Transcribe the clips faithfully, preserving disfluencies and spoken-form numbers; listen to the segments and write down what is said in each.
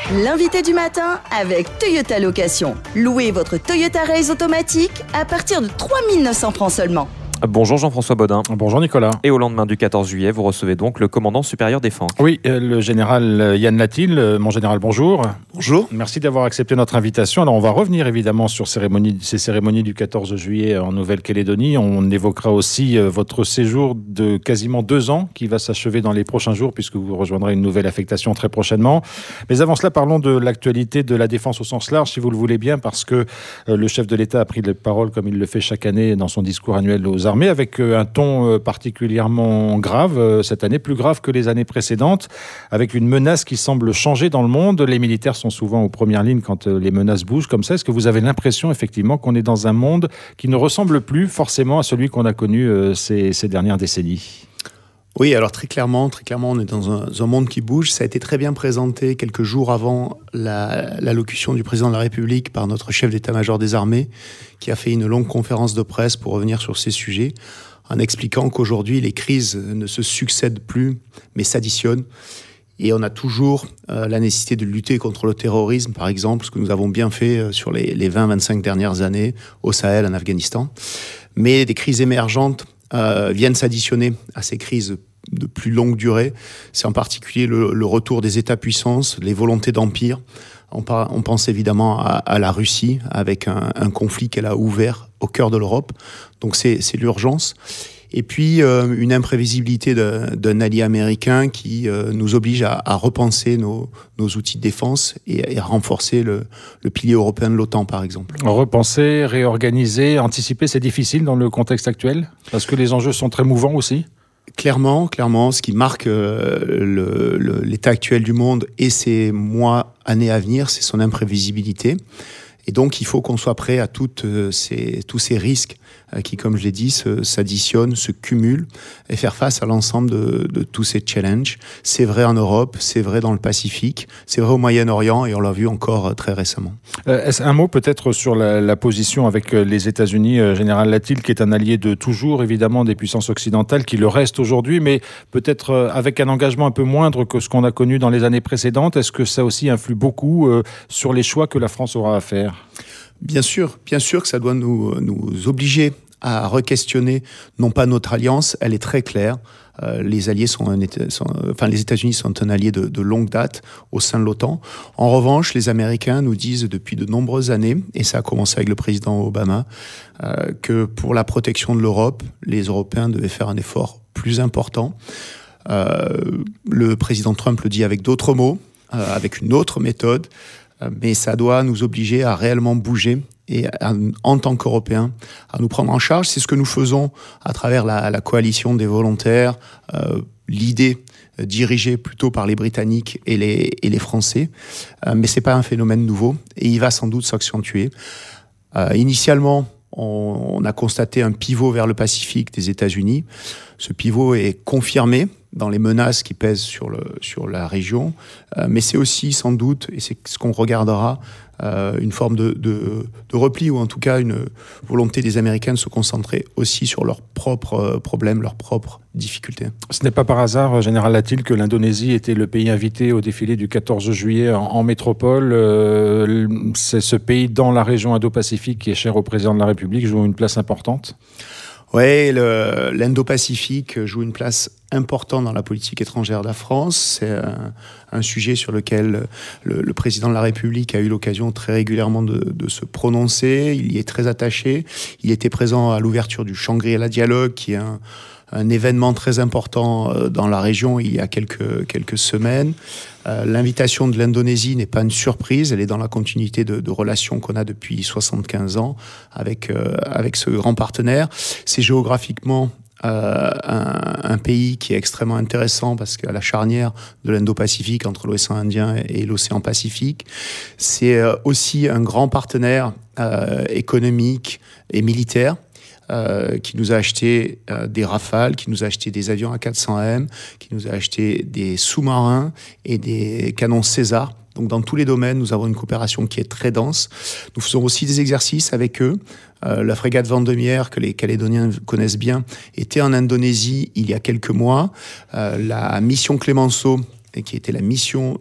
L'invité du matin avec Toyota Location. Louez votre Toyota Race automatique à partir de trois mille neuf cents francs seulement. Bonjour Jean-François Bodin. Bonjour Nicolas. Et au lendemain du quatorze juillet, vous recevez donc le commandant supérieur défense. Oui, le général Yann Latil. Mon général, bonjour. Bonjour. Merci d'avoir accepté notre invitation. Alors, on va revenir évidemment sur cérémonie, ces cérémonies du quatorze juillet en Nouvelle-Calédonie. On évoquera aussi votre séjour de quasiment deux ans qui va s'achever dans les prochains jours puisque vous rejoindrez une nouvelle affectation très prochainement. Mais avant cela, parlons de l'actualité de la défense au sens large, si vous le voulez bien, parce que le chef de l'État a pris la parole comme il le fait chaque année dans son discours annuel aux armées avec un ton particulièrement grave cette année, plus grave que les années précédentes, avec une menace qui semble changer dans le monde. Les militaires sont souvent aux premières lignes quand les menaces bougent comme ça. Est-ce que vous avez l'impression effectivement qu'on est dans un monde qui ne ressemble plus forcément à celui qu'on a connu ces, ces dernières décennies ? Oui, alors très clairement, très clairement, on est dans un, un monde qui bouge. Ça a été très bien présenté quelques jours avant la, l'allocution du président de la République par notre chef d'état-major des armées, qui a fait une longue conférence de presse pour revenir sur ces sujets, en expliquant qu'aujourd'hui, les crises ne se succèdent plus, mais s'additionnent. Et on a toujours euh, la nécessité de lutter contre le terrorisme, par exemple, ce que nous avons bien fait euh, sur les, les vingt à vingt-cinq dernières années au Sahel, en Afghanistan. Mais des crises émergentes euh, viennent s'additionner à ces crises de plus longue durée. C'est en particulier le, le retour des États-puissances, les volontés d'empire. On, par, on pense évidemment à, à la Russie, avec un, un conflit qu'elle a ouvert au cœur de l'Europe. Donc c'est, c'est l'urgence. Et puis euh, une imprévisibilité de, d'un allié américain qui euh, nous oblige à, à repenser nos, nos outils de défense et, et à renforcer le, le pilier européen de l'OTAN, par exemple. Repenser, réorganiser, anticiper, c'est difficile dans le contexte actuel, parce que les enjeux sont très mouvants aussi. Clairement, clairement, ce qui marque euh, le, le, l'état actuel du monde et ces mois, années à venir, c'est son imprévisibilité. Et donc, il faut qu'on soit prêt à toutes ces, tous ces risques qui, comme je l'ai dit, se, s'additionnent, se cumulent et faire face à l'ensemble de, de tous ces challenges. C'est vrai en Europe, c'est vrai dans le Pacifique, c'est vrai au Moyen-Orient et on l'a vu encore très récemment. Euh, est-ce un mot peut-être sur la, la position avec les États-Unis, euh, Général Latil, qui est un allié de toujours, évidemment, des puissances occidentales, qui le reste aujourd'hui, mais peut-être euh, avec un engagement un peu moindre que ce qu'on a connu dans les années précédentes. Est-ce que ça aussi influe beaucoup euh, sur les choix que la France aura à faire ? Bien sûr, bien sûr que ça doit nous, nous obliger à re-questionner, non pas notre alliance, elle est très claire. Euh, les alliés sont, un, sont, enfin les États-Unis sont un allié de, de longue date au sein de l'OTAN. En revanche, les Américains nous disent depuis de nombreuses années, et ça a commencé avec le président Obama, euh, que pour la protection de l'Europe, les Européens devaient faire un effort plus important. Euh, le président Trump le dit avec d'autres mots, euh, avec une autre méthode. Mais ça doit nous obliger à réellement bouger et à, en tant qu'Européens à nous prendre en charge. C'est ce que nous faisons à travers la, la coalition des volontaires, euh, l'idée euh, dirigée plutôt par les Britanniques et les, et les Français. Euh, mais c'est pas un phénomène nouveau et il va sans doute s'accentuer. Euh, initialement, on, on a constaté un pivot vers le Pacifique des États-Unis. Ce pivot est confirmé dans les menaces qui pèsent sur, le, sur la région, euh, mais c'est aussi sans doute, et c'est ce qu'on regardera, euh, une forme de, de, de repli, ou en tout cas une volonté des Américains de se concentrer aussi sur leurs propres problèmes, leurs propres difficultés. Ce n'est pas par hasard, Général Latil, que l'Indonésie était le pays invité au défilé du quatorze juillet en, en métropole. Euh, c'est ce pays dans la région Indo-Pacifique qui est cher au président de la République, joue une place importante. Oui, le, l'Indo-Pacifique joue une place importante dans la politique étrangère de la France. C'est un, un sujet sur lequel le, le président de la République a eu l'occasion très régulièrement de, de se prononcer. Il y est très attaché. Il était présent à l'ouverture du Shangri-La Dialogue, qui est un, un événement très important dans la région il y a quelques, quelques semaines. Euh, l'invitation de l'Indonésie n'est pas une surprise, elle est dans la continuité de, de relations qu'on a depuis soixante-quinze ans avec, euh, avec ce grand partenaire. C'est géographiquement euh, un, un pays qui est extrêmement intéressant parce qu'à la charnière de l'Indo-Pacifique, entre l'océan Indien et l'océan Pacifique, c'est euh, aussi un grand partenaire euh, économique et militaire. Euh, qui nous a acheté euh, des Rafales, qui nous a acheté des avions A quatre cents M, qui nous a acheté des sous-marins et des canons César. Donc dans tous les domaines, nous avons une coopération qui est très dense. Nous faisons aussi des exercices avec eux. Euh, la frégate Vendémiaire, que les Calédoniens connaissent bien, était en Indonésie il y a quelques mois. Euh, la mission Clemenceau et qui était la mission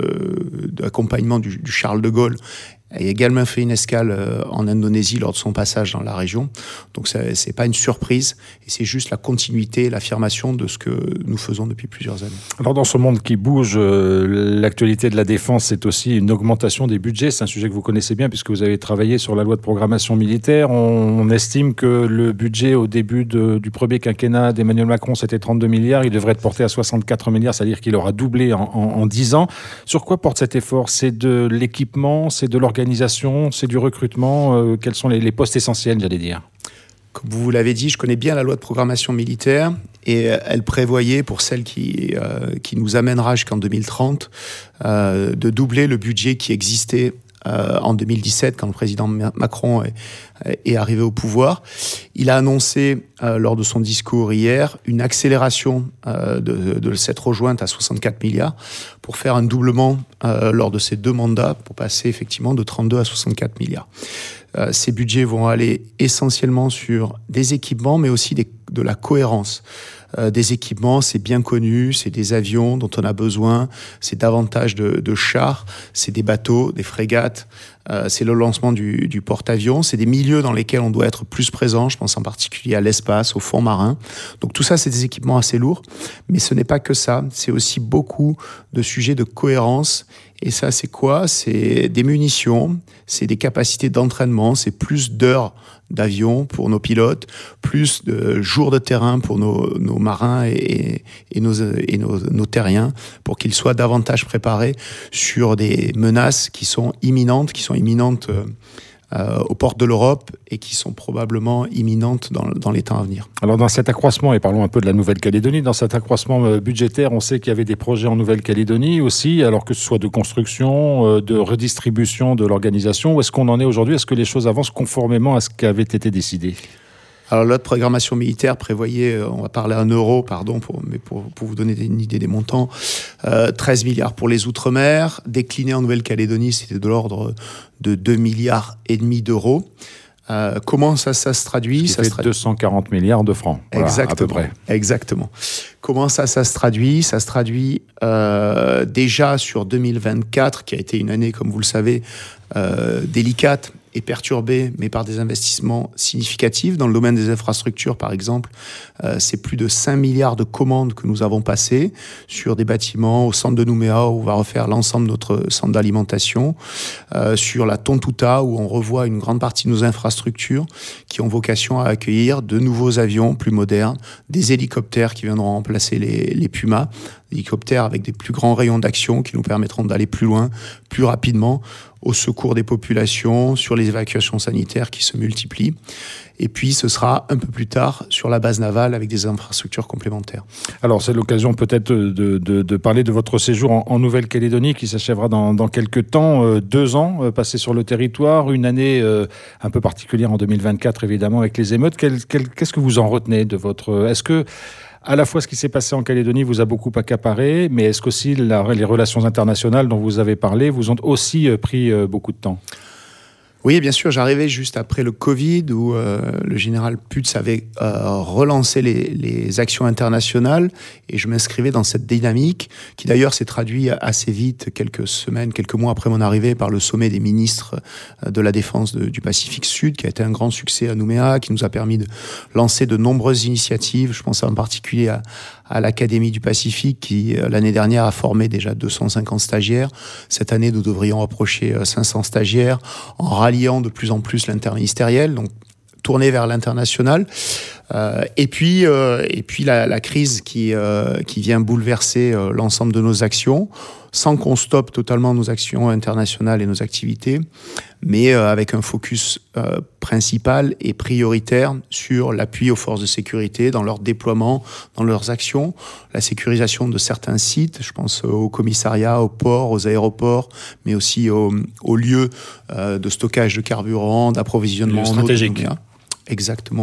de, d'accompagnement du, du Charles de Gaulle, a également fait une escale en Indonésie lors de son passage dans la région. Donc ce n'est pas une surprise, et c'est juste la continuité, l'affirmation de ce que nous faisons depuis plusieurs années. Alors dans ce monde qui bouge, euh, l'actualité de la défense, c'est aussi une augmentation des budgets. C'est un sujet que vous connaissez bien puisque vous avez travaillé sur la loi de programmation militaire. On, on estime que le budget au début de, du premier quinquennat d'Emmanuel Macron, c'était trente-deux milliards. Il devrait être porté à soixante-quatre milliards, c'est-à-dire qu'il aura doublé en, en, en dix ans. Sur quoi porte cet effort? C'est de l'équipement, c'est de l'organisation, c'est du recrutement, euh, quels sont les, les postes essentiels, j'allais dire? Comme vous l'avez dit, je connais bien la loi de programmation militaire, et elle prévoyait, pour celle qui, euh, qui nous amènera jusqu'en deux mille trente, euh, de doubler le budget qui existait euh, en deux mille dix-sept, quand le président Macron est, est arrivé au pouvoir. Il a annoncé, euh, lors de son discours hier, une accélération euh, de, de cette rejointe à soixante-quatre milliards pour faire un doublement euh, lors de ces deux mandats, pour passer effectivement de trente-deux à soixante-quatre milliards. Euh, ces budgets vont aller essentiellement sur des équipements, mais aussi des, de la cohérence. Euh, des équipements, c'est bien connu, c'est des avions dont on a besoin, c'est davantage de, de chars, c'est des bateaux, des frégates, euh, c'est le lancement du, du porte-avions, c'est des milieux dans lesquels on doit être plus présent, je pense en particulier à l'espace, au fond marin. Donc tout ça, c'est des équipements assez lourds, mais ce n'est pas que ça, c'est aussi beaucoup de sujets de cohérence. Et ça, c'est quoi? C'est des munitions, c'est des capacités d'entraînement, c'est plus d'heures d'avion pour nos pilotes, plus de jours de terrain pour nos, nos marins et, et, nos, et nos, nos terriens, pour qu'ils soient davantage préparés sur des menaces qui sont imminentes, qui sont imminentes euh, Euh, aux portes de l'Europe et qui sont probablement imminentes dans, dans les temps à venir. Alors dans cet accroissement, et parlons un peu de la Nouvelle-Calédonie, dans cet accroissement budgétaire, on sait qu'il y avait des projets en Nouvelle-Calédonie aussi, alors que ce soit de construction, de redistribution de l'organisation. Où est-ce qu'on en est aujourd'hui? Est-ce que les choses avancent conformément à ce qui avait été décidé? Alors, la programmation militaire prévoyait, on va parler en euros, pardon, pour, mais pour, pour vous donner une idée des montants, euh, treize milliards pour les Outre-mer. Décliné en Nouvelle-Calédonie, c'était de l'ordre de deux milliards et demi d'euros. Euh, comment ça, ça se traduit? Ça fait deux cent quarante milliards de francs. Voilà, exactement, à peu près. Exactement. Comment ça, ça se traduit? Ça se traduit euh, déjà sur deux mille vingt-quatre, qui a été une année, comme vous le savez, euh, délicate et perturbée, mais par des investissements significatifs. Dans le domaine des infrastructures, par exemple, euh, c'est plus de cinq milliards de commandes que nous avons passées sur des bâtiments au centre de Nouméa, où on va refaire l'ensemble de notre centre d'alimentation, euh, sur la Tontouta, où on revoit une grande partie de nos infrastructures qui ont vocation à accueillir de nouveaux avions plus modernes, des hélicoptères qui viendront remplacer les, les Pumas, des hélicoptères avec des plus grands rayons d'action qui nous permettront d'aller plus loin, plus rapidement, au secours des populations, sur les évacuations sanitaires qui se multiplient. Et puis, ce sera un peu plus tard sur la base navale avec des infrastructures complémentaires. Alors, c'est l'occasion peut-être de, de, de parler de votre séjour en, en Nouvelle-Calédonie qui s'achèvera dans, dans quelques temps. Euh, deux ans euh, passés sur le territoire, une année euh, un peu particulière en deux mille vingt-quatre, évidemment, avec les émeutes. Quel, quel, qu'est-ce que vous en retenez de votre... Est-ce que à la fois ce qui s'est passé en Calédonie vous a beaucoup accaparé, mais est-ce qu'aussi la, les relations internationales dont vous avez parlé vous ont aussi pris beaucoup de temps? Oui, bien sûr, j'arrivais juste après le Covid où euh, le général Putz avait euh, relancé les, les actions internationales et je m'inscrivais dans cette dynamique qui d'ailleurs s'est traduite assez vite, quelques semaines, quelques mois après mon arrivée, par le sommet des ministres de la Défense de, du Pacifique Sud qui a été un grand succès à Nouméa, qui nous a permis de lancer de nombreuses initiatives. Je pense en particulier à, à l'Académie du Pacifique qui, l'année dernière, a formé déjà deux cent cinquante stagiaires. Cette année, nous devrions approcher cinq cents stagiaires en ralliant de plus en plus l'interministériel, donc tourner vers l'international. Euh, et puis, euh, et puis la, la crise qui, euh, qui vient bouleverser euh, l'ensemble de nos actions, sans qu'on stoppe totalement nos actions internationales et nos activités, mais euh, avec un focus euh, principal et prioritaire sur l'appui aux forces de sécurité dans leur déploiement, dans leurs actions, la sécurisation de certains sites, je pense aux commissariats, aux ports, aux aéroports, mais aussi aux, aux lieux euh, de stockage de carburant, d'approvisionnement stratégique. Exactement.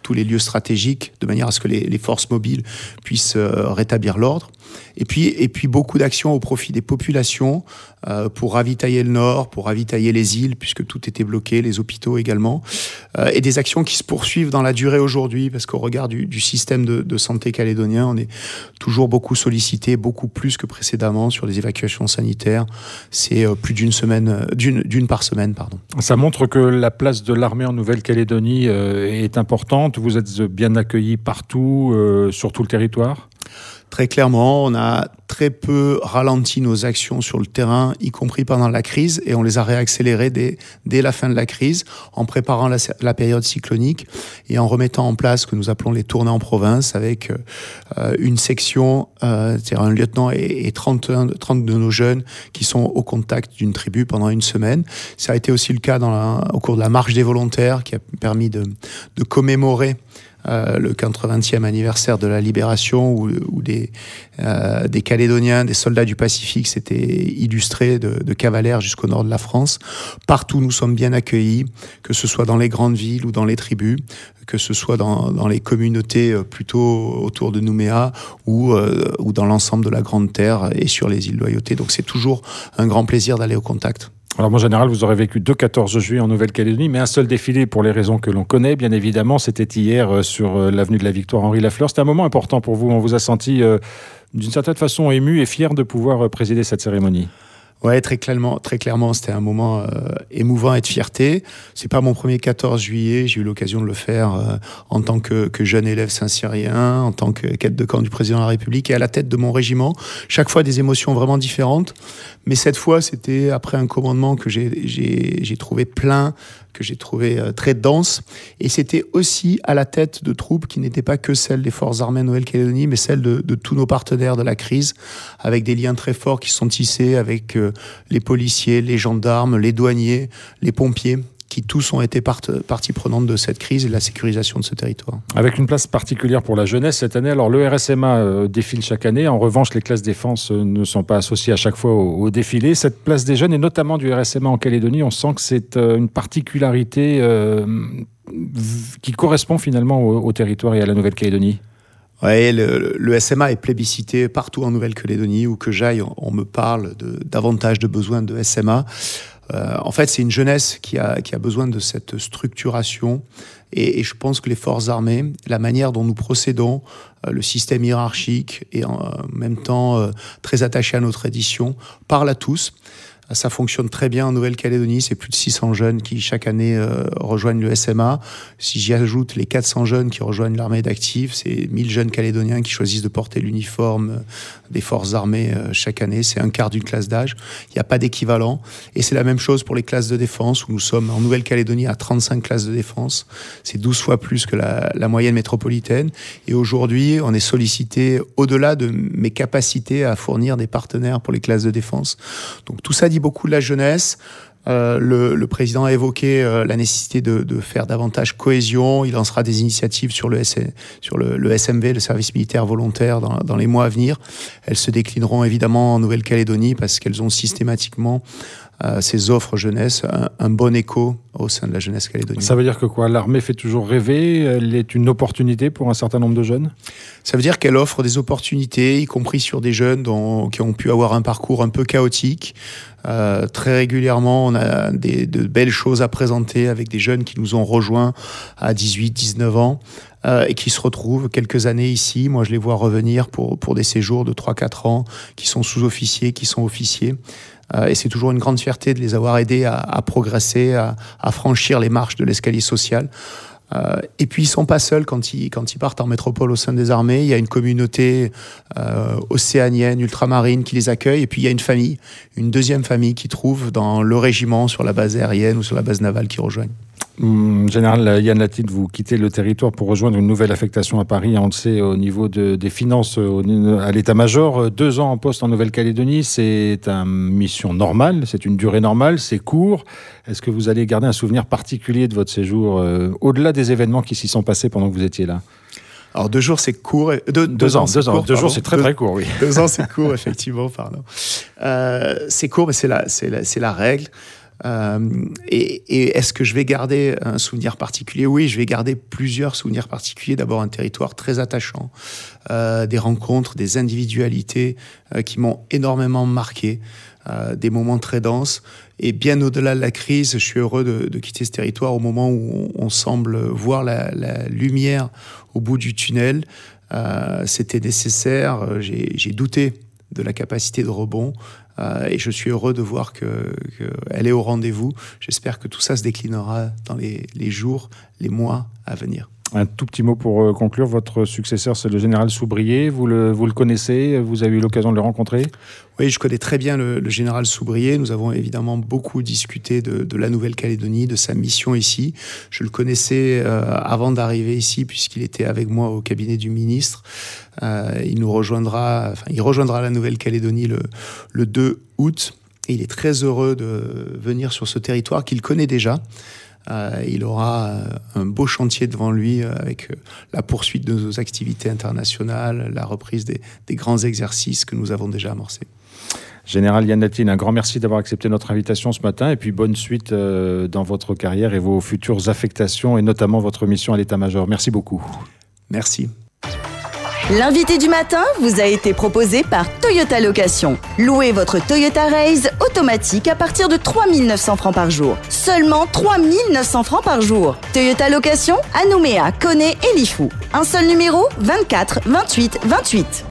tous les lieux stratégiques, de manière à ce que les, les forces mobiles puissent euh, rétablir l'ordre. Et puis, et puis beaucoup d'actions au profit des populations euh, pour ravitailler le nord, pour ravitailler les îles, puisque tout était bloqué, les hôpitaux également. Euh, et des actions qui se poursuivent dans la durée aujourd'hui, parce qu'au regard du, du système de, de santé calédonien, on est toujours beaucoup sollicité, beaucoup plus que précédemment sur les évacuations sanitaires. C'est euh, plus d'une semaine, d'une, d'une par semaine, pardon. Ça montre que la place de l'armée en Nouvelle-Calédonie euh, est importante. Vous êtes bien accueillis partout, euh, sur tout le territoire ? Très clairement, on a très peu ralenti nos actions sur le terrain, y compris pendant la crise, et on les a réaccélérées dès, dès la fin de la crise, en préparant la, la période cyclonique et en remettant en place ce que nous appelons les tournées en province, avec euh, une section, euh, c'est-à-dire un lieutenant et, et trente, trente de nos jeunes qui sont au contact d'une tribu pendant une semaine. Ça a été aussi le cas dans la, au cours de la marche des volontaires, qui a permis de, de commémorer Euh, le quatre-vingtième anniversaire de la libération, où, où des, euh, des Calédoniens, des soldats du Pacifique s'étaient illustrés de, de cavalaires jusqu'au nord de la France. Partout, nous sommes bien accueillis, que ce soit dans les grandes villes ou dans les tribus, que ce soit dans, dans les communautés plutôt autour de Nouméa ou, euh, ou dans l'ensemble de la Grande Terre et sur les îles Loyauté. Donc c'est toujours un grand plaisir d'aller au contact. Alors, en général, vous aurez vécu deux quatorze juillet en Nouvelle-Calédonie, mais un seul défilé pour les raisons que l'on connaît, bien évidemment. C'était hier sur l'avenue de la Victoire, Henri Lafleur. C'était un moment important pour vous. On vous a senti, euh, d'une certaine façon, ému et fier de pouvoir présider cette cérémonie. Ouais, très clairement, très clairement, c'était un moment euh, émouvant et de fierté. C'est pas mon premier quatorze juillet, j'ai eu l'occasion de le faire euh, en tant que, que jeune élève saint-cyrien, en tant que cadet de camp du président de la République et à la tête de mon régiment. Chaque fois des émotions vraiment différentes, mais cette fois c'était après un commandement que j'ai, j'ai, j'ai trouvé plein, que j'ai trouvé euh, très dense, et c'était aussi à la tête de troupes qui n'étaient pas que celles des forces armées de Nouvelle-Calédonie, mais celles de, de tous nos partenaires de la crise, avec des liens très forts qui sont tissés avec euh, les policiers, les gendarmes, les douaniers, les pompiers, qui tous ont été part, partie prenante de cette crise et de la sécurisation de ce territoire. Avec une place particulière pour la jeunesse cette année, alors le R S M A euh, défile chaque année. En revanche, les classes défense euh, ne sont pas associées à chaque fois au, au défilé. Cette place des jeunes, et notamment du R S M A en Calédonie, on sent que c'est euh, une particularité euh, qui correspond finalement au, au territoire et à la Nouvelle-Calédonie. Oui, le, le S M A est plébiscité partout en Nouvelle-Calédonie. Où que j'aille, on, on me parle de, davantage de besoins de S M A. Euh, en fait, c'est une jeunesse qui a, qui a besoin de cette structuration. Et, et je pense que les forces armées, la manière dont nous procédons, euh, le système hiérarchique et en euh, même temps euh, très attaché à nos traditions, parle à tous. Ça fonctionne très bien en Nouvelle-Calédonie. C'est plus de six cents jeunes qui, chaque année, euh, rejoignent le S M A. Si j'y ajoute les quatre cents jeunes qui rejoignent l'armée d'actifs, c'est mille jeunes calédoniens qui choisissent de porter l'uniforme des forces armées euh, chaque année. C'est un quart d'une classe d'âge. Il n'y a pas d'équivalent. Et c'est la même chose pour les classes de défense, où nous sommes en Nouvelle-Calédonie à trente-cinq classes de défense. C'est douze fois plus que la, la moyenne métropolitaine. Et aujourd'hui, on est sollicité au-delà de mes capacités à fournir des partenaires pour les classes de défense. Donc tout ça dit beaucoup de la jeunesse. Euh, le, le président a évoqué euh, la nécessité de, de faire davantage cohésion. Il lancera des initiatives sur le, S, sur le, le S M V, le service militaire volontaire, dans, dans les mois à venir. Elles se déclineront évidemment en Nouvelle-Calédonie parce qu'elles ont systématiquement euh, ces offres jeunesse, un, un bon écho au sein de la jeunesse calédonienne. Ça veut dire que quoi ? L'armée fait toujours rêver, elle est une opportunité pour un certain nombre de jeunes ? Ça veut dire qu'elle offre des opportunités, y compris sur des jeunes dont, qui ont pu avoir un parcours un peu chaotique. Euh, très régulièrement, on a des, de belles choses à présenter avec des jeunes qui nous ont rejoints à dix-huit, dix-neuf ans euh, et qui se retrouvent quelques années ici. Moi, je les vois revenir pour, pour des séjours de trois quatre ans, qui sont sous-officiers, qui sont officiers. Euh, et c'est toujours une grande fierté de les avoir aidés à, à progresser, à, à franchir les marches de l'escalier social. Euh, et puis ils sont pas seuls quand ils, quand ils partent en métropole au sein des armées. Il y a une communauté euh, océanienne, ultramarine qui les accueille. Et puis il y a une famille, une deuxième famille qui trouve dans le régiment, sur la base aérienne ou sur la base navale qui rejoignent. Hum, Général Yann Lattite, vous quittez le territoire pour rejoindre une nouvelle affectation à Paris. On le sait, au niveau de, des finances au, à l'état-major. Deux ans en poste en Nouvelle-Calédonie, c'est une mission normale, c'est une durée normale, c'est court. Est-ce que vous allez garder un souvenir particulier de votre séjour, euh, au-delà des événements qui s'y sont passés pendant que vous étiez là ? Alors deux jours c'est court, deux, deux, deux ans, deux ans, court, deux jours c'est très deux, très court, oui. Deux ans c'est court effectivement, pardon. Euh, c'est court, mais c'est la, c'est la, c'est la règle. Euh, et, et est-ce que je vais garder un souvenir particulier ? Oui, je vais garder plusieurs souvenirs particuliers. D'abord, un territoire très attachant, euh, des rencontres, des individualités euh, qui m'ont énormément marqué, euh, des moments très denses. Et bien au-delà de la crise, je suis heureux de, de quitter ce territoire au moment où on, on semble voir la, la lumière au bout du tunnel. Euh, c'était nécessaire. J'ai, j'ai douté de la capacité de rebond. Euh, et je suis heureux de voir que, que elle est au rendez-vous. J'espère que tout ça se déclinera dans les, les jours, les mois à venir. Un tout petit mot pour conclure. Votre successeur, c'est le général Soubrier. Vous le, vous le connaissez ? Vous avez eu l'occasion de le rencontrer ? Oui, je connais très bien le, le général Soubrier. Nous avons évidemment beaucoup discuté de, de la Nouvelle-Calédonie, de sa mission ici. Je le connaissais euh, avant d'arriver ici, puisqu'il était avec moi au cabinet du ministre. Euh, il nous rejoindra, enfin, il rejoindra la Nouvelle-Calédonie le, le deux août. Et il est très heureux de venir sur ce territoire qu'il connaît déjà. Euh, il aura un beau chantier devant lui avec la poursuite de nos activités internationales, la reprise des, des grands exercices que nous avons déjà amorcés. Général Yann Latine, un grand merci d'avoir accepté notre invitation ce matin et puis bonne suite euh, dans votre carrière et vos futures affectations et notamment votre mission à l'état-major. Merci beaucoup. Merci. L'invité du matin vous a été proposé par Toyota Location. Louez votre Toyota Raze automatique à partir de trois mille neuf cents francs par jour. Seulement trois mille neuf cents francs par jour. Toyota Location à Nouméa, Koné et Lifou. Un seul numéro, vingt-quatre vingt-huit vingt-huit.